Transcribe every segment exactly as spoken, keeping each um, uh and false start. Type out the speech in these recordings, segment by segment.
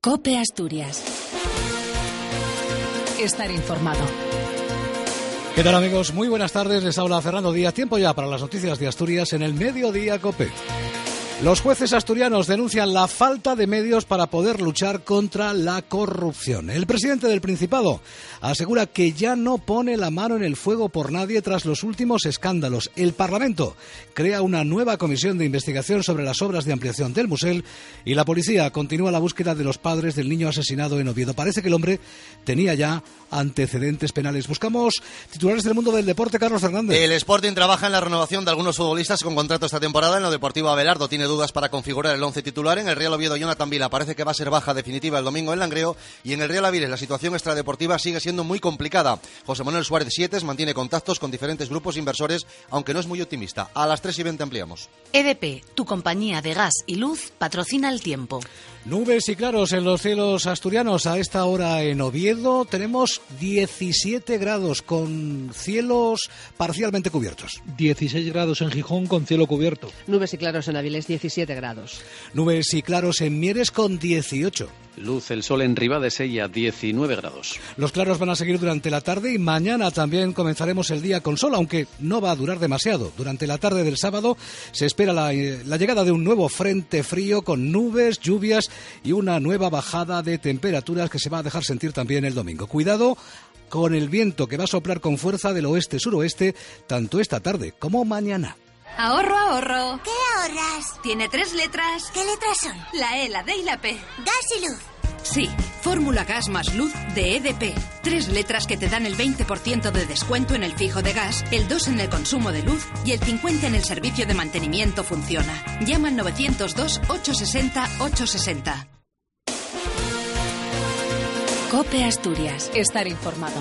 COPE Asturias. Estar informado. ¿Qué tal, amigos? Muy buenas tardes, les habla Fernando Díaz. Tiempo ya para las noticias de Asturias en el Mediodía COPE. Los jueces asturianos denuncian la falta de medios para poder luchar contra la corrupción. El presidente del Principado asegura que ya no pone la mano en el fuego por nadie tras los últimos escándalos. El Parlamento crea una nueva comisión de investigación sobre las obras de ampliación del Musel y la policía continúa la búsqueda de los padres del niño asesinado en Oviedo. Parece que el hombre tenía ya antecedentes penales. Buscamos titulares del mundo del deporte. Carlos Fernández. El Sporting trabaja en la renovación de algunos futbolistas con contrato esta temporada. En lo deportivo, Abelardo tiene dudas para configurar el once titular. En el Real Oviedo, Jonathan Vila parece que va a ser baja definitiva el domingo en Langreo. Y en el Real Avilés la situación extradeportiva sigue siendo muy complicada. José Manuel Suárez Sietes mantiene contactos con diferentes grupos inversores, aunque no es muy optimista. A las tres y veinte ampliamos. E D P, tu compañía de gas y luz, patrocina el tiempo. Nubes y claros en los cielos asturianos. A esta hora en Oviedo tenemos diecisiete grados con cielos parcialmente cubiertos. dieciséis grados en Gijón con cielo cubierto. Nubes y claros en Avilés, diecisiete grados. Nubes y claros en Mieres con dieciocho. Luz el sol en Ribadesella, diecinueve grados. Los claros van a seguir durante la tarde y mañana también comenzaremos el día con sol, aunque no va a durar demasiado. Durante la tarde del sábado se espera la, la llegada de un nuevo frente frío con nubes, lluvias y una nueva bajada de temperaturas que se va a dejar sentir también el domingo. Cuidado con el viento que va a soplar con fuerza del oeste-suroeste tanto esta tarde como mañana. Ahorro, ahorro. ¿Qué ahorras? Tiene tres letras. ¿Qué letras son? La E, la D y la P. Gas y luz. Sí, fórmula gas más luz de E D P. Tres letras que te dan el veinte por ciento de descuento en el fijo de gas, el dos por ciento en el consumo de luz y el cincuenta por ciento en el servicio de mantenimiento funciona. Llama al novecientos dos, ochocientos sesenta, ochocientos sesenta. COPE Asturias. Estar informado.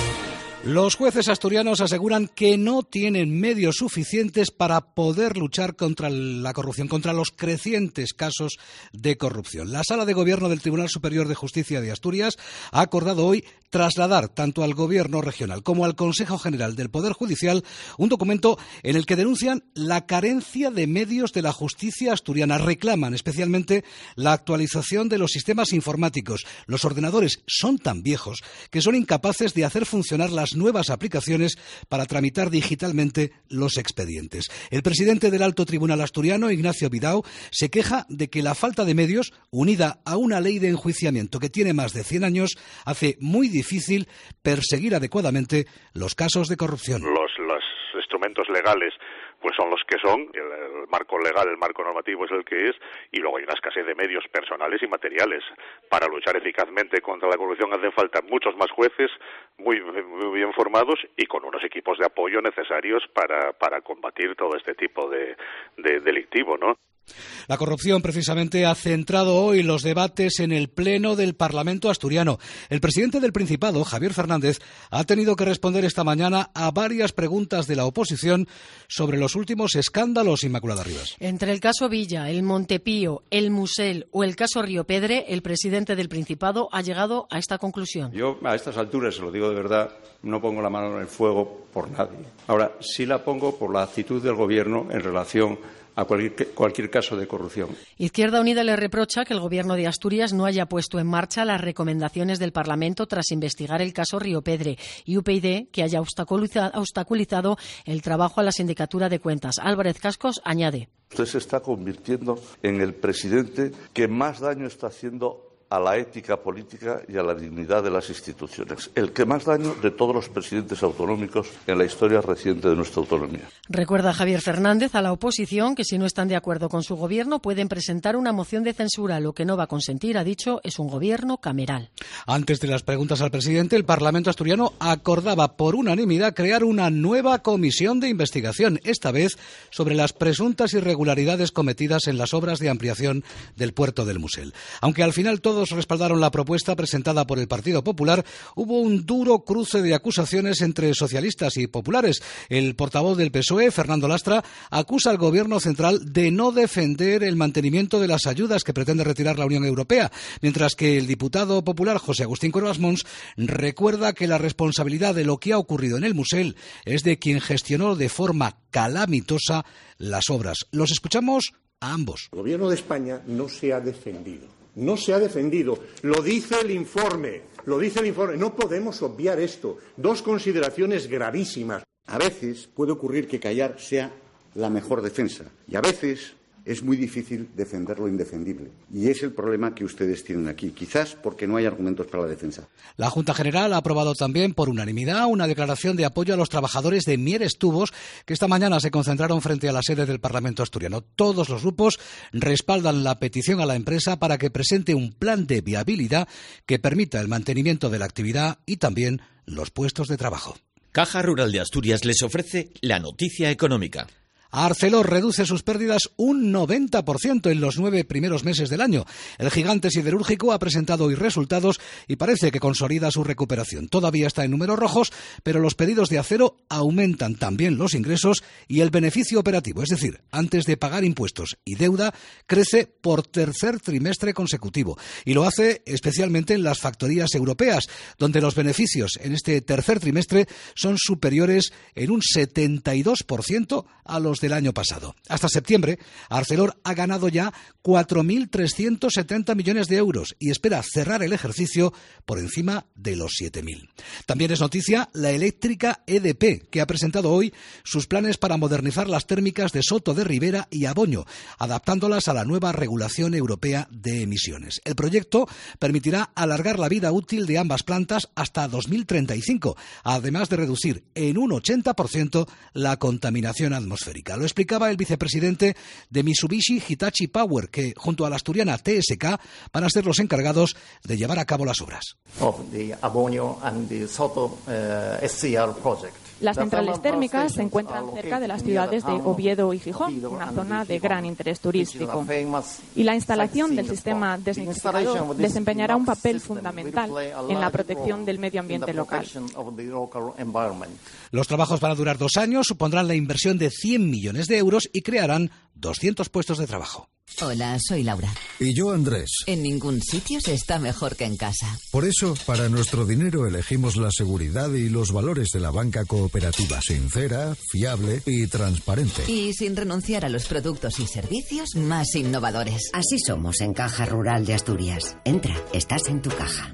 Los jueces asturianos aseguran que no tienen medios suficientes para poder luchar contra la corrupción, contra los crecientes casos de corrupción. La Sala de Gobierno del Tribunal Superior de Justicia de Asturias ha acordado hoy trasladar tanto al Gobierno regional como al Consejo General del Poder Judicial un documento en el que denuncian la carencia de medios de la justicia asturiana. Reclaman especialmente la actualización de los sistemas informáticos. Los ordenadores son tan viejos que son incapaces de hacer funcionar las nuevas aplicaciones para tramitar digitalmente los expedientes. El presidente del Alto Tribunal asturiano, Ignacio Bidao, se queja de que la falta de medios, unida a una ley de enjuiciamiento que tiene más de cien años, hace muy difícil perseguir adecuadamente los casos de corrupción. Los, los instrumentos legales pues son los que son, el, el marco legal, el marco normativo es el que es, y luego hay una escasez de medios personales y materiales. Para luchar eficazmente contra la corrupción hacen falta muchos más jueces, muy, muy bien formados y con unos equipos de apoyo necesarios para, para combatir todo este tipo de, de delictivo, ¿no? La corrupción, precisamente, ha centrado hoy los debates en el Pleno del Parlamento asturiano. El presidente del Principado, Javier Fernández, ha tenido que responder esta mañana a varias preguntas de la oposición sobre los últimos escándalos. Inmaculada Rivas. Entre el caso Villa, el Montepío, el Musel o el caso Río Pedre, el presidente del Principado ha llegado a esta conclusión. Yo, a estas alturas, se lo digo de verdad, no pongo la mano en el fuego por nadie. Ahora, sí la pongo por la actitud del Gobierno en relación a cualquier, cualquier caso de corrupción. Izquierda Unida le reprocha que el Gobierno de Asturias no haya puesto en marcha las recomendaciones del Parlamento tras investigar el caso Río Pedre y U P YD que haya obstaculizado el trabajo a la Sindicatura de Cuentas. Álvarez Cascos añade. Usted se está convirtiendo en el presidente que más daño está haciendo a la ética política y a la dignidad de las instituciones. El que más daño de todos los presidentes autonómicos en la historia reciente de nuestra autonomía. Recuerda Javier Fernández a la oposición que si no están de acuerdo con su gobierno pueden presentar una moción de censura. Lo que no va a consentir, ha dicho, es un gobierno cameral. Antes de las preguntas al presidente, el Parlamento asturiano acordaba por unanimidad crear una nueva comisión de investigación, esta vez sobre las presuntas irregularidades cometidas en las obras de ampliación del puerto del Musel. Aunque al final todo Todos respaldaron la propuesta presentada por el Partido Popular. Hubo un duro cruce de acusaciones entre socialistas y populares. El portavoz del P S O E, Fernando Lastra, acusa al Gobierno central de no defender el mantenimiento de las ayudas que pretende retirar la Unión Europea, mientras que el diputado popular José Agustín Cuervas Mons recuerda que la responsabilidad de lo que ha ocurrido en el Musel es de quien gestionó de forma calamitosa las obras. Los escuchamos a ambos. El Gobierno de España no se ha defendido no se ha defendido. Lo dice el informe, lo dice el informe. No podemos obviar esto. Dos consideraciones gravísimas. A veces puede ocurrir que callar sea la mejor defensa y a veces es muy difícil defender lo indefendible. Y es el problema que ustedes tienen aquí, quizás porque no hay argumentos para la defensa. La Junta General ha aprobado también por unanimidad una declaración de apoyo a los trabajadores de Mieres Tubos que esta mañana se concentraron frente a la sede del Parlamento asturiano. Todos los grupos respaldan la petición a la empresa para que presente un plan de viabilidad que permita el mantenimiento de la actividad y también los puestos de trabajo. Caja Rural de Asturias les ofrece la noticia económica. Arcelor reduce sus pérdidas un noventa por ciento en los nueve primeros meses del año. El gigante siderúrgico ha presentado hoy resultados y parece que consolida su recuperación. Todavía está en números rojos, pero los pedidos de acero aumentan también los ingresos y el beneficio operativo, es decir, antes de pagar impuestos y deuda, crece por tercer trimestre consecutivo. Y lo hace especialmente en las factorías europeas, donde los beneficios en este tercer trimestre son superiores en un setenta y dos por ciento a los del año pasado. Hasta septiembre, Arcelor ha ganado ya cuatro mil trescientos setenta millones de euros y espera cerrar el ejercicio por encima de los siete mil. También es noticia la eléctrica E D P, que ha presentado hoy sus planes para modernizar las térmicas de Soto de Ribera y Aboño, adaptándolas a la nueva regulación europea de emisiones. El proyecto permitirá alargar la vida útil de ambas plantas hasta dos mil treinta y cinco, además de reducir en un ochenta por ciento la contaminación atmosférica. Lo explicaba el vicepresidente de Mitsubishi Hitachi Power, que junto a la asturiana T S K van a ser los encargados de llevar a cabo las obras. Las centrales térmicas se encuentran cerca de las ciudades de Oviedo y Gijón, una zona de gran interés turístico. Y la instalación del sistema desnitrificador desempeñará un papel fundamental en la protección del medio ambiente local. Los trabajos van a durar dos años, supondrán la inversión de cien millones de euros y crearán doscientos puestos de trabajo. Hola, soy Laura. Y yo, Andrés. En ningún sitio se está mejor que en casa. Por eso, para nuestro dinero elegimos la seguridad y los valores de la banca cooperativa, sincera, fiable y transparente. Y sin renunciar a los productos y servicios más innovadores. Así somos en Caja Rural de Asturias. Entra, estás en tu caja.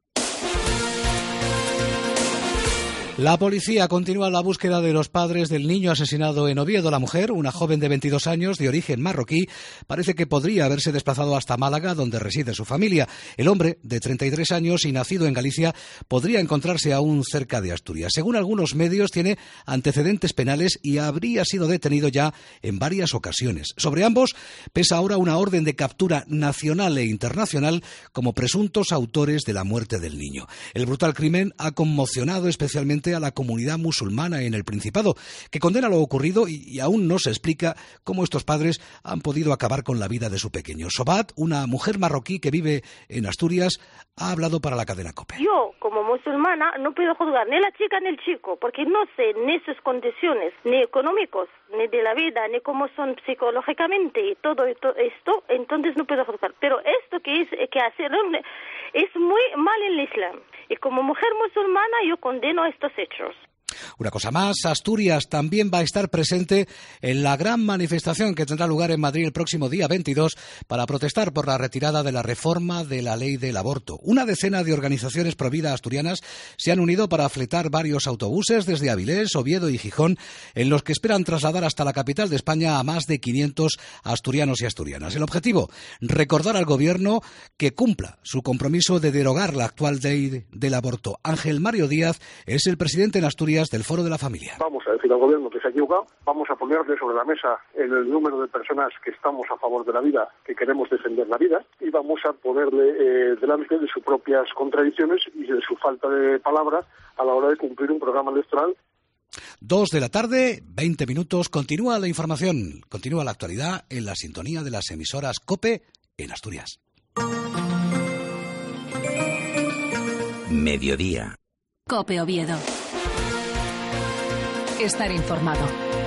La policía continúa la búsqueda de los padres del niño asesinado en Oviedo. La mujer, una joven de veintidós años de origen marroquí, parece que podría haberse desplazado hasta Málaga, donde reside su familia. El hombre, de treinta y tres años y nacido en Galicia, podría encontrarse aún cerca de Asturias. Según algunos medios, tiene antecedentes penales y habría sido detenido ya en varias ocasiones. Sobre ambos pesa ahora una orden de captura nacional e internacional como presuntos autores de la muerte del niño. El brutal crimen ha conmocionado especialmente a la comunidad musulmana en el Principado, que condena lo ocurrido y, y aún no se explica cómo estos padres han podido acabar con la vida de su pequeño. Sobat, una mujer marroquí que vive en Asturias, ha hablado para la cadena COPE. Yo, como musulmana, no puedo juzgar ni la chica ni el chico, porque no sé ni sus condiciones, ni económicos, ni de la vida, ni cómo son psicológicamente, y todo esto, entonces no puedo juzgar. Pero esto que, es, que hacen es muy mal en el Islam. Y como mujer musulmana yo condeno estos hechos. Una cosa más, Asturias también va a estar presente en la gran manifestación que tendrá lugar en Madrid el próximo día veintidós para protestar por la retirada de la reforma de la ley del aborto. Una decena de organizaciones provida asturianas se han unido para fletar varios autobuses desde Avilés, Oviedo y Gijón, en los que esperan trasladar hasta la capital de España a más de quinientos asturianos y asturianas. El objetivo, recordar al Gobierno que cumpla su compromiso de derogar la actual ley del aborto. Ángel Mario Díaz es el presidente en Asturias del Foro de la Familia. Vamos a decir al Gobierno que se ha equivocado, vamos a ponerle sobre la mesa el número de personas que estamos a favor de la vida, que queremos defender la vida, y vamos a ponerle eh, delante de sus propias contradicciones y de su falta de palabra a la hora de cumplir un programa electoral. Dos de la tarde, veinte minutos, continúa la información, continúa la actualidad en la sintonía de las emisoras COPE en Asturias. Mediodía. COPE Oviedo. Estar informado.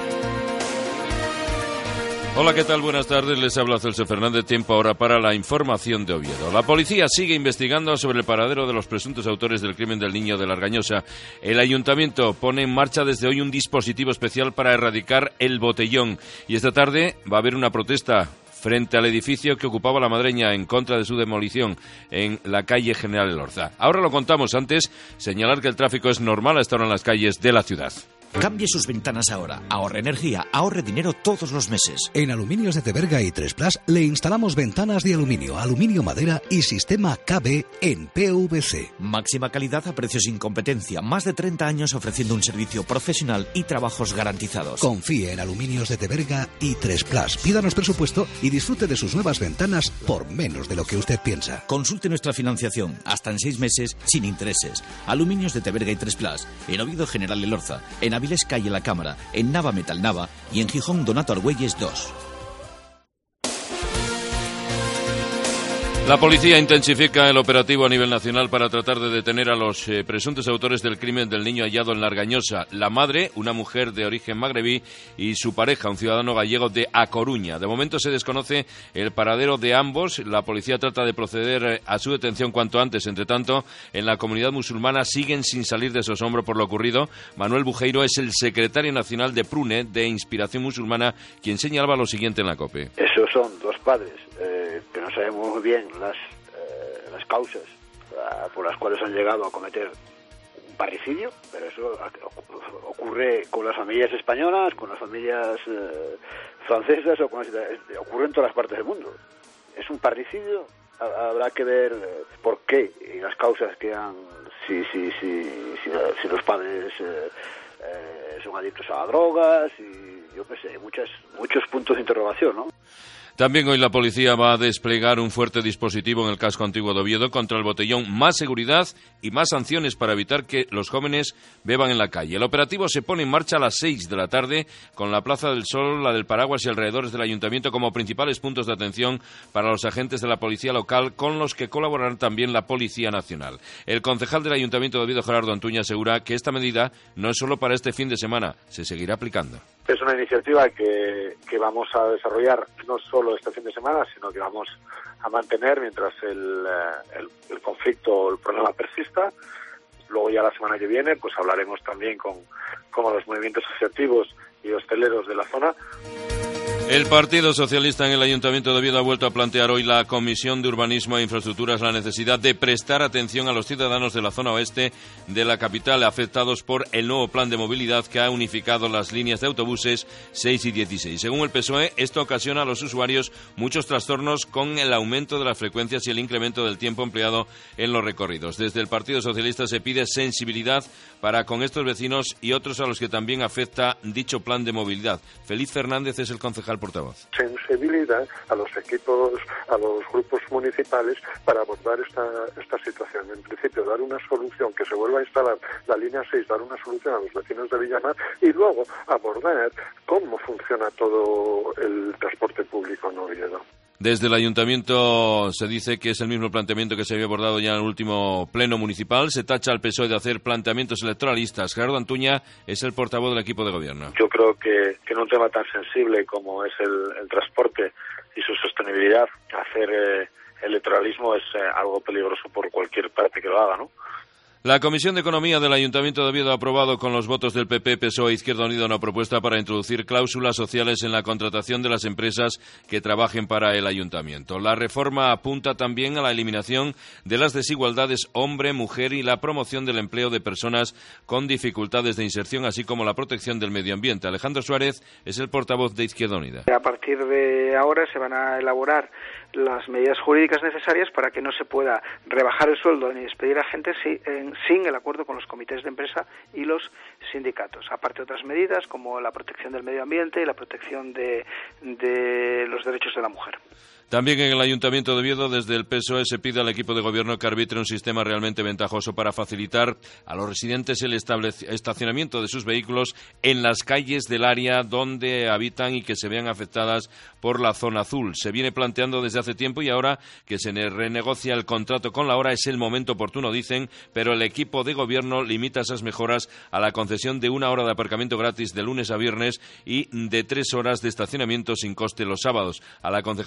Hola, ¿qué tal? Buenas tardes. Les habla Celso Fernández. Tiempo ahora para la información de Oviedo. La policía sigue investigando sobre el paradero de los presuntos autores del crimen del niño de la Argañosa. El ayuntamiento pone en marcha desde hoy un dispositivo especial para erradicar el botellón. Y esta tarde va a haber una protesta frente al edificio que ocupaba la Madreña en contra de su demolición en la calle General Elorza. Ahora lo contamos, antes señalar que el tráfico es normal a esta hora en las calles de la ciudad. Cambie sus ventanas ahora. Ahorre energía, ahorre dinero todos los meses. En Aluminios de Teberga y tres Plus le instalamos ventanas de aluminio, aluminio madera y sistema K B en P V C. Máxima calidad a precios sin competencia. Más de treinta años ofreciendo un servicio profesional y trabajos garantizados. Confíe en Aluminios de Teberga y tres Plus. Pídanos presupuesto y disfrute de sus nuevas ventanas por menos de lo que usted piensa. Consulte nuestra financiación hasta en seis meses sin intereses. Aluminios de Teberga y tres Plus. En Oviedo General Elorza. En Avilés Calle La Cámara, en Nava Metal Nava y en Gijón Donato Argüelles dos. La policía intensifica el operativo a nivel nacional para tratar de detener a los eh, presuntos autores del crimen del niño hallado en La Argañosa. La madre, una mujer de origen magrebí, y su pareja, un ciudadano gallego de A Coruña. De momento se desconoce el paradero de ambos. La policía trata de proceder a su detención cuanto antes. Entre tanto, en la comunidad musulmana siguen sin salir de su asombro por lo ocurrido. Manuel Bujeiro es el secretario nacional de Prune, de Inspiración Musulmana, quien señalaba lo siguiente en la COPE. Esos son dos padres eh, que no sabemos muy bien las, eh, las causas uh, por las cuales han llegado a cometer un parricidio, pero eso ocurre con las familias españolas, con las familias eh, francesas, o con las, ocurre en todas las partes del mundo. Es un parricidio, habrá que ver eh, por qué y las causas que han, si, si, si, si, si los padres eh, eh, son adictos a drogas y yo qué sé, muchas, muchos puntos de interrogación, ¿no? También hoy la policía va a desplegar un fuerte dispositivo en el casco antiguo de Oviedo contra el botellón. Más seguridad y más sanciones para evitar que los jóvenes beban en la calle. El operativo se pone en marcha a las seis de la tarde con la Plaza del Sol, la del Paraguas y alrededores del Ayuntamiento como principales puntos de atención para los agentes de la policía local, con los que colaborará también la Policía Nacional. El concejal del Ayuntamiento de Oviedo, Gerardo Antuña, asegura que esta medida no es solo para este fin de semana, se seguirá aplicando. Es una iniciativa que, que vamos a desarrollar no solo este fin de semana, sino que vamos a mantener mientras el, el, el conflicto o el problema persista. Luego ya la semana que viene pues hablaremos también con, con los movimientos asociativos y hosteleros de la zona. El Partido Socialista en el Ayuntamiento de Oviedo ha vuelto a plantear hoy la Comisión de Urbanismo e Infraestructuras la necesidad de prestar atención a los ciudadanos de la zona oeste de la capital afectados por el nuevo plan de movilidad que ha unificado las líneas de autobuses seis y dieciséis. Según el P S O E, esto ocasiona a los usuarios muchos trastornos con el aumento de las frecuencias y el incremento del tiempo empleado en los recorridos. Desde el Partido Socialista se pide sensibilidad para con estos vecinos y otros a los que también afecta dicho plan de movilidad. Félix Fernández es el concejal portavoz. Sensibilidad a los equipos, a los grupos municipales para abordar esta, esta situación. En principio, dar una solución, que se vuelva a instalar la línea seis, dar una solución a los vecinos de Villamar y luego abordar cómo funciona todo el transporte público en Oviedo. Desde el Ayuntamiento se dice que es el mismo planteamiento que se había abordado ya en el último pleno municipal. Se tacha al P S O E de hacer planteamientos electoralistas. Gerardo Antuña es el portavoz del equipo de gobierno. Yo creo que, que en un tema tan sensible como es el, el transporte y su sostenibilidad, hacer eh, electoralismo es eh, algo peligroso por cualquier parte que lo haga, ¿no? La Comisión de Economía del Ayuntamiento de Oviedo ha aprobado con los votos del P P, P S O E e Izquierda Unida una propuesta para introducir cláusulas sociales en la contratación de las empresas que trabajen para el Ayuntamiento. La reforma apunta también a la eliminación de las desigualdades hombre-mujer y la promoción del empleo de personas con dificultades de inserción, así como la protección del medio ambiente. Alejandro Suárez es el portavoz de Izquierda Unida. A partir de ahora se van a elaborar las medidas jurídicas necesarias para que no se pueda rebajar el sueldo ni despedir a gente si, en, sin el acuerdo con los comités de empresa y los sindicatos. Aparte de otras medidas como la protección del medio ambiente y la protección de, de los derechos de la mujer. También en el Ayuntamiento de Oviedo, desde el P S O E, se pide al equipo de gobierno que arbitre un sistema realmente ventajoso para facilitar a los residentes el estacionamiento de sus vehículos en las calles del área donde habitan y que se vean afectadas por la zona azul. Se viene planteando desde hace tiempo y ahora que se renegocia el contrato con la hora es el momento oportuno, dicen, pero el equipo de gobierno limita esas mejoras a la concesión de una hora de aparcamiento gratis de lunes a viernes y de tres horas de estacionamiento sin coste los sábados. A la concejal socialista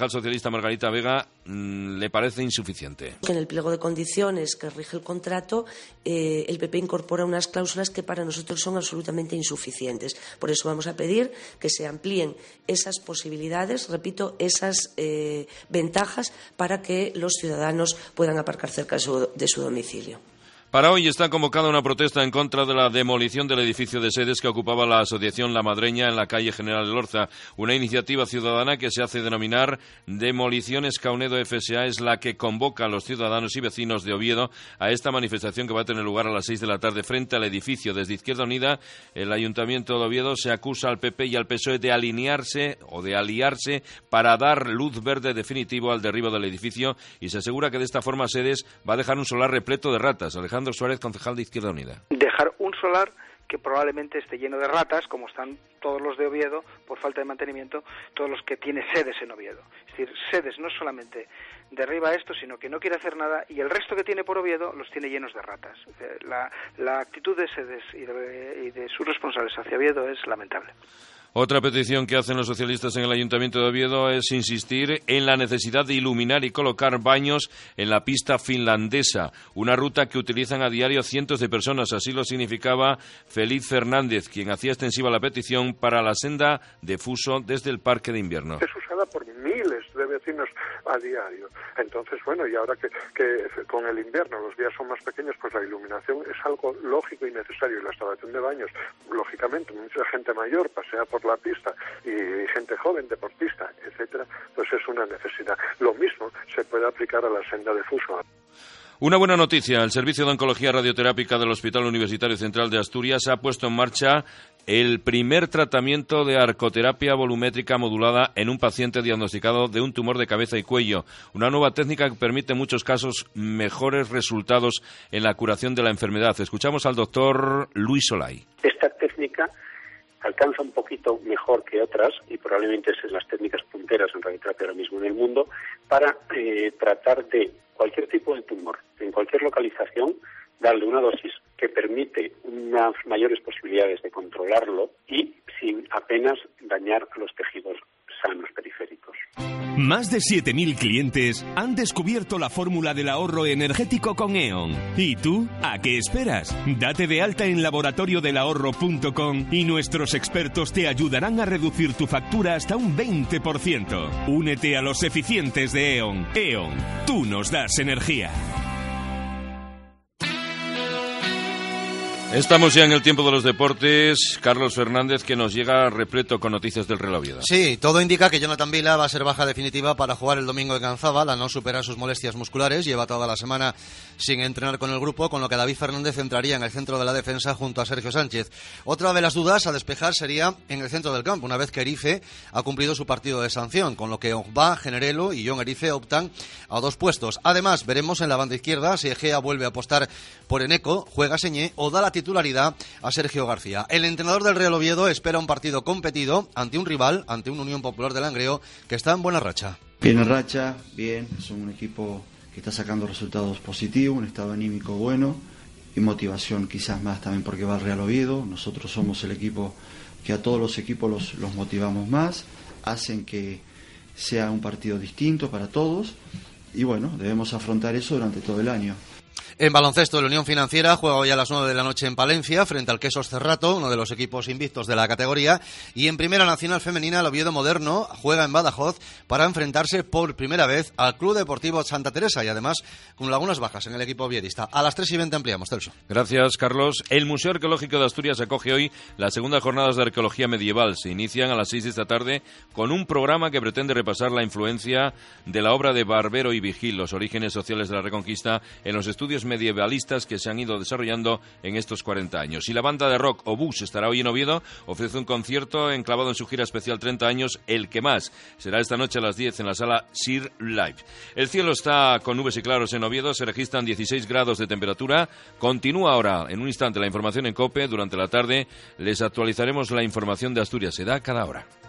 Margarita Vega, mmm, le parece insuficiente. En el pliego de condiciones que rige el contrato, eh, el P P incorpora unas cláusulas que para nosotros son absolutamente insuficientes. Por eso vamos a pedir que se amplíen esas posibilidades, repito, esas eh, ventajas para que los ciudadanos puedan aparcar cerca de su, de su domicilio. Para hoy está convocada una protesta en contra de la demolición del edificio de sedes que ocupaba la Asociación La Madreña en la calle General Elorza. Una iniciativa ciudadana que se hace denominar Demoliciones Caunedo F S A es la que convoca a los ciudadanos y vecinos de Oviedo a esta manifestación que va a tener lugar a las seis de la tarde frente al edificio. Desde Izquierda Unida, el Ayuntamiento de Oviedo se acusa al P P y al P S O E de alinearse o de aliarse para dar luz verde definitivo al derribo del edificio y se asegura que de esta forma sedes va a dejar un solar repleto de ratas. Alejandro Suárez, concejal de Izquierda Unida. Dejar un solar que probablemente esté lleno de ratas, como están todos los de Oviedo, por falta de mantenimiento, todos los que tiene sedes en Oviedo. Es decir, sedes no solamente derriba esto, sino que no quiere hacer nada, y el resto que tiene por Oviedo los tiene llenos de ratas. La, la actitud de sedes y de, y de sus responsables hacia Oviedo es lamentable. Otra petición que hacen los socialistas en el Ayuntamiento de Oviedo es insistir en la necesidad de iluminar y colocar baños en la pista finlandesa, una ruta que utilizan a diario cientos de personas. Así lo significaba Feliz Fernández, quien hacía extensiva la petición para la senda de Fuso desde el Parque de Invierno. Es usada por miles de vecinos a diario. Entonces, bueno, y ahora que, que con el invierno los días son más pequeños, pues la iluminación es algo lógico y necesario. Y la instalación de baños, lógicamente, mucha gente mayor pasea por la pista y gente joven, deportista, etcétera, pues es una necesidad. Lo mismo se puede aplicar a la senda de Fuso. Una buena noticia, el Servicio de Oncología Radioterápica del Hospital Universitario Central de Asturias ha puesto en marcha el primer tratamiento de arcoterapia volumétrica modulada en un paciente diagnosticado de un tumor de cabeza y cuello. Una nueva técnica que permite en muchos casos mejores resultados en la curación de la enfermedad. Escuchamos al doctor Luis Solay. Esta técnica alcanza un poquito mejor que otras, y probablemente es las técnicas punteras en radioterapia ahora mismo en el mundo, para eh, tratar de cualquier tipo de tumor, en cualquier localización, darle una dosis que permite unas mayores posibilidades de controlarlo y sin apenas dañar los tejidos sanos periféricos. Más de siete mil clientes han descubierto la fórmula del ahorro energético con E O N. ¿Y tú? ¿A qué esperas? Date de alta en laboratorio del ahorro punto com y nuestros expertos te ayudarán a reducir tu factura hasta un veinte por ciento. Únete a los eficientes de E O N. E O N, tú nos das energía. Estamos ya en el tiempo de los deportes. Carlos Fernández, que nos llega repleto con noticias del Real Oviedo. Sí, todo indica que Jonathan Vila va a ser baja definitiva para jugar el domingo en Ganzábal, al no superar sus molestias musculares. Lleva toda la semana sin entrenar con el grupo, con lo que David Fernández entraría en el centro de la defensa junto a Sergio Sánchez. Otra de las dudas a despejar sería en el centro del campo, una vez que Erice ha cumplido su partido de sanción, con lo que Ogba, Generelo y John Erice optan a dos puestos. Además, veremos en la banda izquierda si Egea vuelve a apostar por Eneco, juega Señé o da la titularidad a Sergio García. El entrenador del Real Oviedo espera un partido competido ante un rival, ante un Unión Popular de Langreo que está en buena racha. Bien en racha, bien, son un equipo que está sacando resultados positivos, un estado anímico bueno y motivación quizás más también porque va al Real Oviedo. Nosotros somos el equipo que a todos los equipos los, los motivamos más, hacen que sea un partido distinto para todos y bueno, debemos afrontar eso durante todo el año. En baloncesto, la Unión Financiera juega hoy a las nueve de la noche en Palencia frente al Quesos Cerrato, uno de los equipos invictos de la categoría. Y en Primera Nacional Femenina, el Oviedo Moderno juega en Badajoz para enfrentarse por primera vez al Club Deportivo Santa Teresa y además con algunas bajas en el equipo oviedista. A las tres y veinte ampliamos, Celso. Gracias, Carlos. El Museo Arqueológico de Asturias acoge hoy las segundas jornadas de arqueología medieval. Se inician a las seis de esta tarde con un programa que pretende repasar la influencia de la obra de Barbero y Vigil, los orígenes sociales de la Reconquista en los estudios medievalistas que se han ido desarrollando en estos cuarenta años. Y la banda de rock Obús estará hoy en Oviedo, ofrece un concierto enclavado en su gira especial treinta años, El que más. Será esta noche a las diez en la sala Sir Live. El cielo está con nubes y claros en Oviedo, se registran dieciséis grados de temperatura. Continúa ahora, en un instante, la información en COPE. Durante la tarde les actualizaremos la información de Asturias. Se da cada hora.